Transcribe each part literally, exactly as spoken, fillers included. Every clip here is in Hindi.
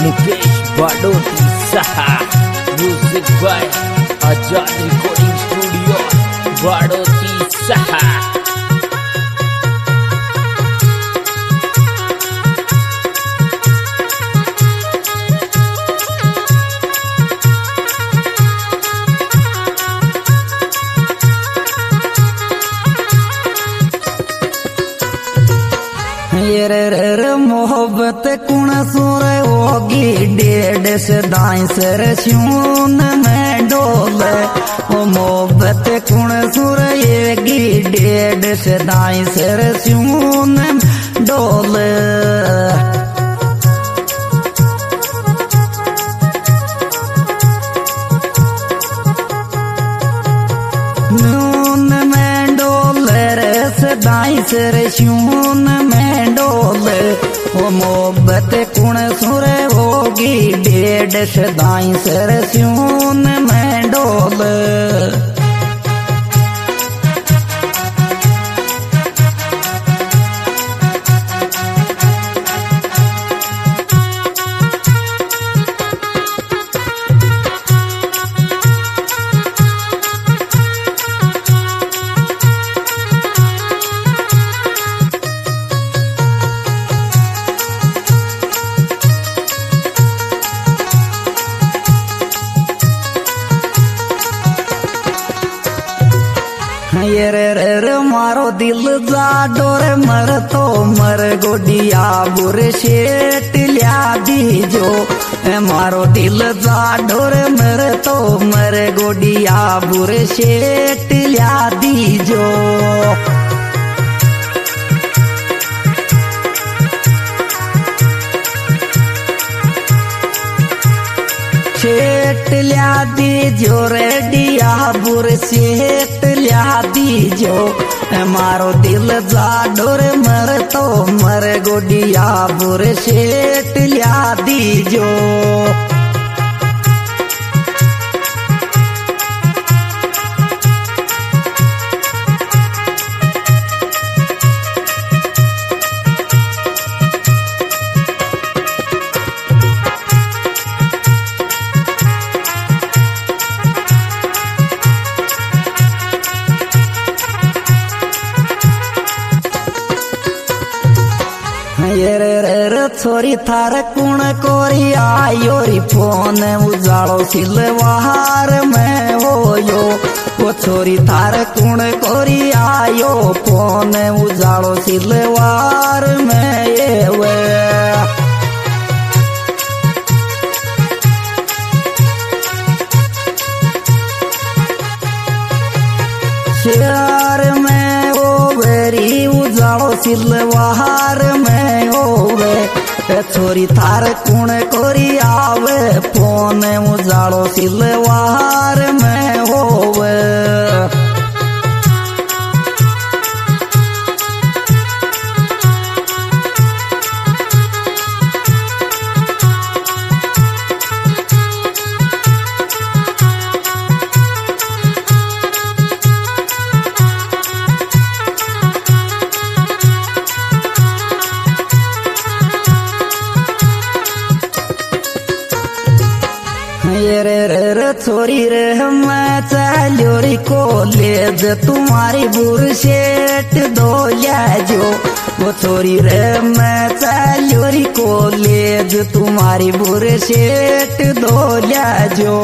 निकेश बाडोती सहा music by Azad recording studio बाडोती सहा। ये रे रे रे मोहब्बत कुण सुरे होगी डेढ़ से दाई सर स्यून में डोले। ओ मोहब्बत कुण सुरे येगी डेढ़ से दाई सर स्यून में डोले। नून में डोले रे से दाई सर स्यून में डोले। ओ मोहब्बत कुण सुरे होगी डेढ़ से दाई सर स्यून में डोले। ये रे रे रे मारो दिल जा डोरे मर तो मर गोडिया बुरे शेट लिया दीजो। मारो दिल जा डोरे मर तो मर गोडिया बुरे शेट लिया दीजो। शेट लिया दीजो रेडिया बुर शेट लिया दीजो। मारो दिल जा डोर मर तो मर गोडिया बुर शेट लिया दीजो। ये रे रे रे छोरी थार कुण कोरी आयोरी फोन उजाड़ो सिलवार में होयो। वो छोरी थार कुण कोरी आयो फोन उजाड़ो सिलवार में ये वे। शहर में ओ वेरी उजाड़ो सिलवार में होवे। छोरी थार कुण कोरी आवे फोन उजाड़ो सिलवार में होवे। ये रे रे रे छोरी रे मैं चलोरी कॉलेज तुम्हारी बुरशेट दो जो। वो छोरी रे मैं चलोरी कॉलेज तुम्हारी बुरशेट दो जो।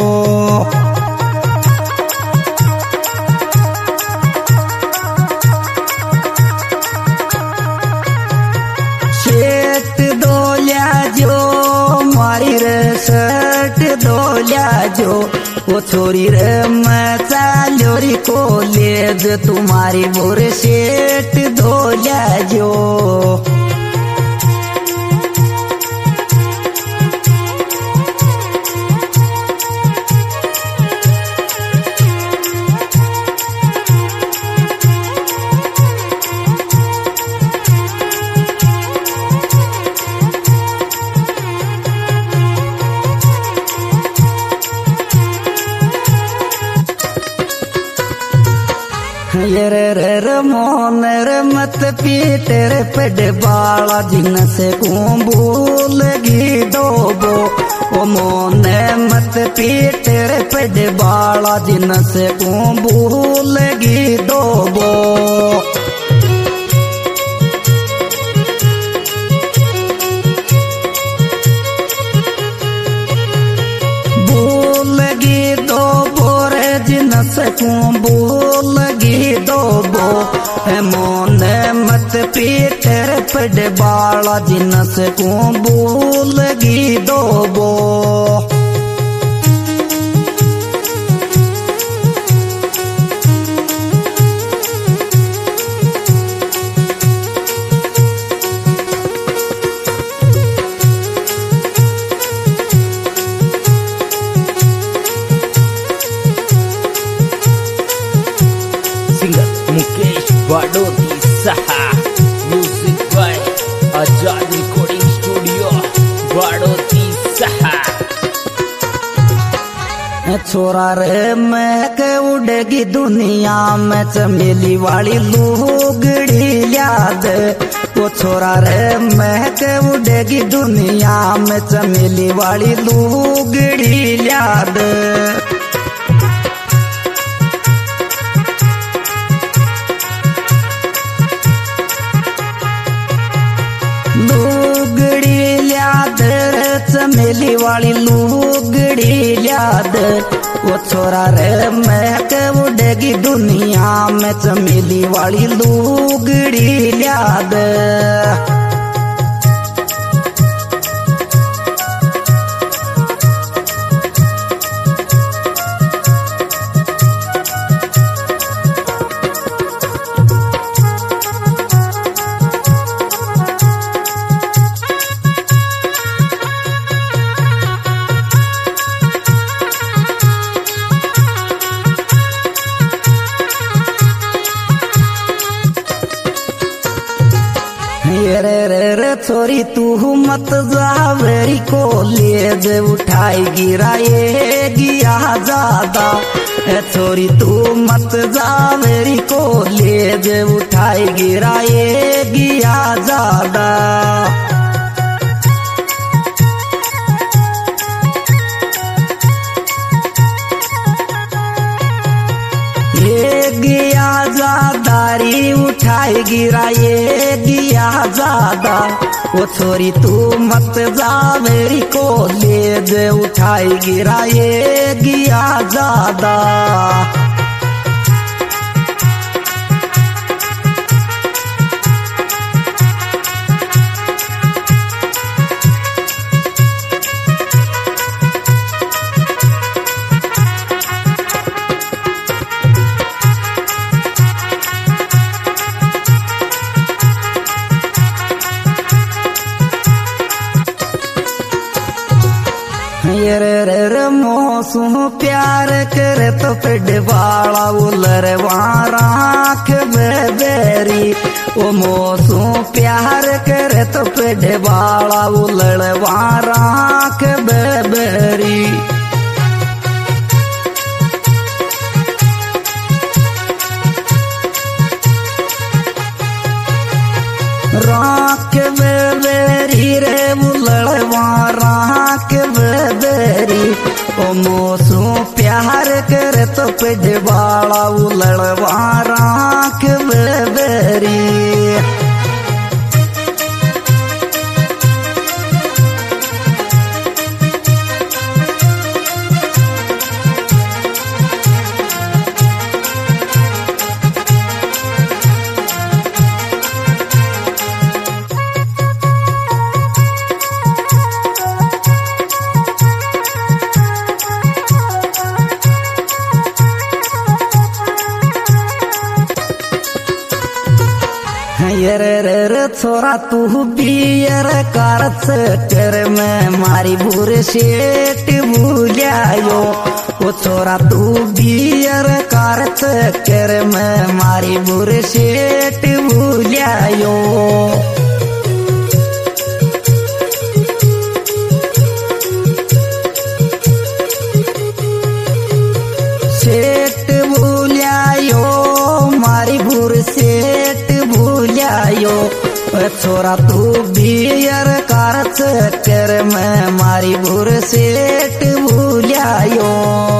शेट दो जो मारी रे शर्ट दो जो। वो छोरी रे मैं चलोरी कॉलेज तुम्हारी बुरे शेट दो जो। ये रे रे रे मोन रे मत पीटे रे पेड़ बाला जिनसे को भूलगी डोबो ओ मोन मत पीटे रे पेड़ बाला जिनसे को भूलगी डोबो भूलगी डोबो रे जिनसे को भूलगी डोबो मोन मत पीटे रे पेड़ बाला जिनसे को भूलगी डोबो मुकेश बाडोती सहा music by Azad recording studio बाडोती सहा। छोरा रे महक उड़ेगी दुनिया में चमेली वाली लुगड़ी याद वो छोरा रे महक उड़ेगी दुनिया में चमेली वाली लुगड़ी याद लुगड़ी याद रे चमेली वाली लुगड़ी याद वो छोरा रे महक उड़ेगी दुनिया में चमेली वाली लुगड़ी याद ये रे रे रे छोरी तू मत जावेरी को ले दे उठाई गिराएगी ज्यादा छोरी तू मत जावेरी को ले दे उठाई गिराएगी ज्यादा गया जादारी उठाई गिराएगी ज्यादा वो छोरी तू मत जावेरी को ले दे उठाई गिराएगी ज्यादा ये रे रे रे मोसू प्यार करे तो पेड़ बाला उलर वाराख बेबेरी ओ मोसू प्यार करे तो पेड़ बाला उलड़ वाराख बेबेरी राख बेबेरी रे उलड़वा राख बेबेरी ओ मोसू प्यार करे तो पेड़ बाला उलड़वा राख बेबेरी ये रे रे रे छोरा तू बियर कारत कर में मारी बुर सेठ भूलियायो ओ छोरा तू बियर कारत कर में मारी बुर सेठ भूलियायो सेठ भूलियायो मारी छोरा तू बियर कार चक्कर में मारी भूर सेठ भूलियायो।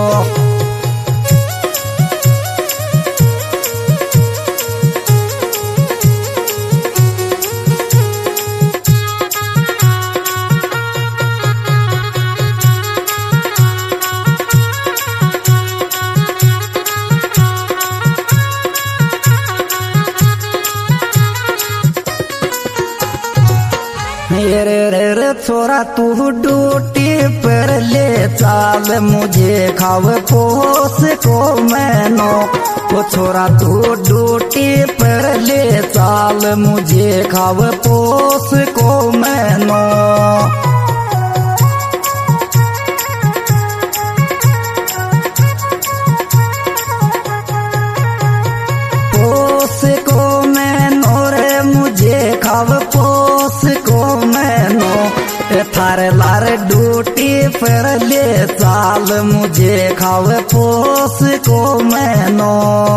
रे रे रे छोरा तू ड्यूटी पर ले चाल मुझे खाव पोस को मैनो। वो छोरा तू ड्यूटी पर ले चाल मुझे खाव पोस को मैनो। पोस को मैनो रे मुझे खाव पोस को मैनो। थारे लार ड्यूटी पर ले चाल मुझे खाव पोस को मैनो।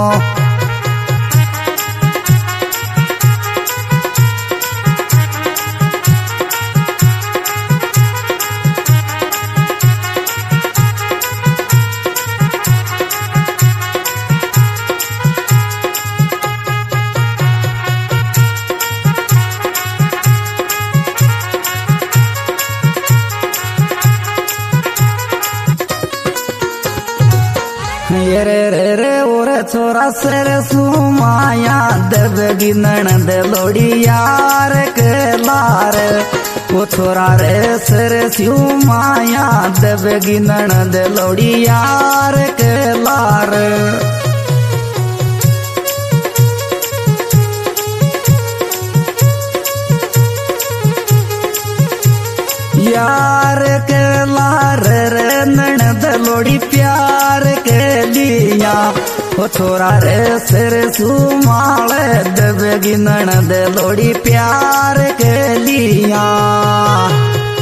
रे रे रे ओरे छोरा सर सुमाया दब गिनण दे लोड़ी यार के लार। वो छोरा रे सर सुमाया दब गिनण दे लोड़ी यार के लार। यार के लार रे ननद लोड़ी प्यार के लिया। ओ छोरा रे सिर सुमाले दबेगी ननद लोड़ी प्यार के लिया।